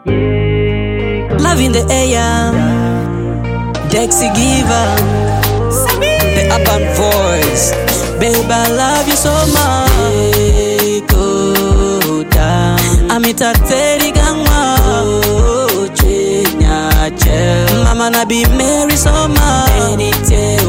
Love in the air, Dexy Giver, the urban voice. Babe, I love you so much. Go down. Amitateri gangwa. Mama na be Mary so much.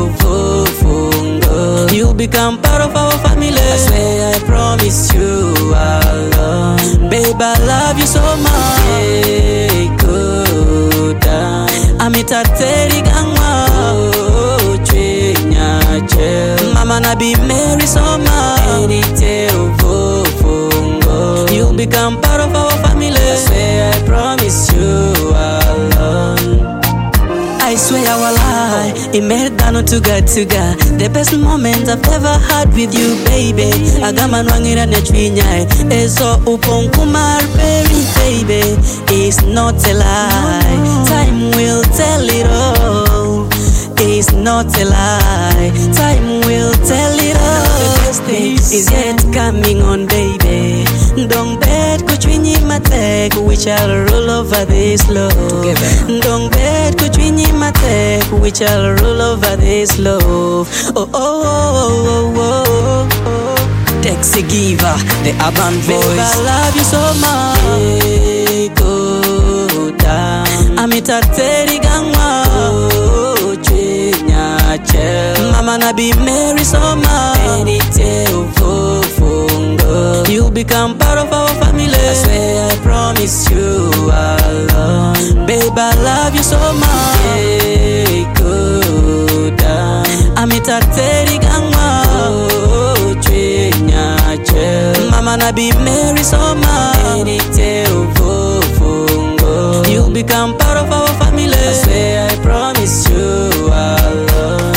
You become part of our family. I swear I promise you I'll love. Babe, I love you so much. Go down. Amitateri gangwa. Mama na be Mary so much. You become part of our family. I swear I promise you I'll love. I swear I will lie. It made down to God. The best moment I've ever had with you, baby. Agaman wangira netwinya. Eso upon kumar baby. It's not a lie. Time will tell it all. It's not a lie. Time will tell it all. The best days is yet coming on, baby. Don't bet kuchwinyi matek. We shall roll over this love. Don't bet kuchwinyi matek. We shall roll over this love. Oh, oh, oh, oh, oh, oh. Dexy Giver, the urban voice. Babe, I love you so much. Go down. Amitateri gangwa. Mama na be Mary so much. You become part of our family. I swear I promise you I'll love. Babe, I love you so much. Go down. Amitateri gangwa. Mama na be Mary so much. You become part of our family. I swear I promise you I'll love.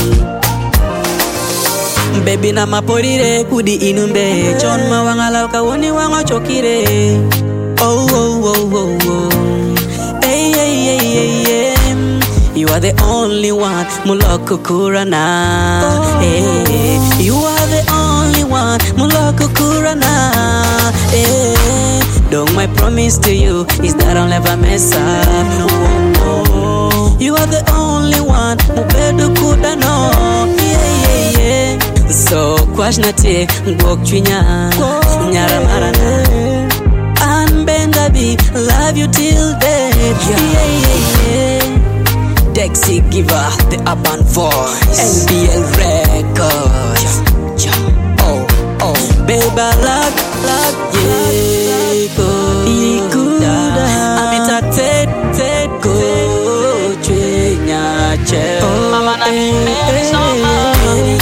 Baby na maporire kudi inumbe. Chon mawangala kawoni wango chokire. Oh oh oh oh oh. Hey hey hey hey hey. You are the only one muloko kurana. Hey, you are the only one muloko kurana. Hey, don't my promise to you is that I'll never mess up. No, you are the only one mubedu kudano. Yeah yeah yeah. So kwashnate ngok chwinya nyara marana. Anbendabi love you till death. Yeah yeah yeah. Dexy Giver, the urban voice. NBL Records. Oh oh. Babe, I love yeah. Go down. Amitate go chwinya che. Mama na be Mary so much.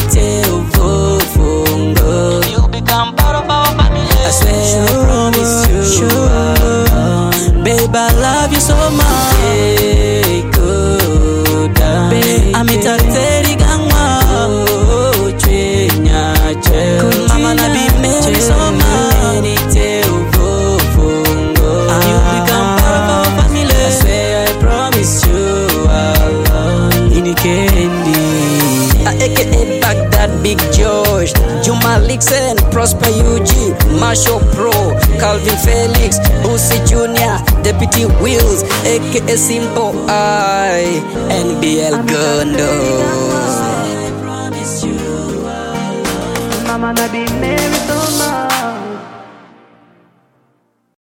You become part of our family. I swear I promise you. Babe, I love you so much. Go down. Amitateri gangwa. Mama na be Mary so much. You become part of our family. I swear I promise you I'll love. Inikendi aka Baghdad Big George, Juma Lixen, Prosper UG, Marshall Pro, Calvin Felix, Bussy Jr., Deputy Wills, aka Simple I, NBL Gondo. Mama na be Mary.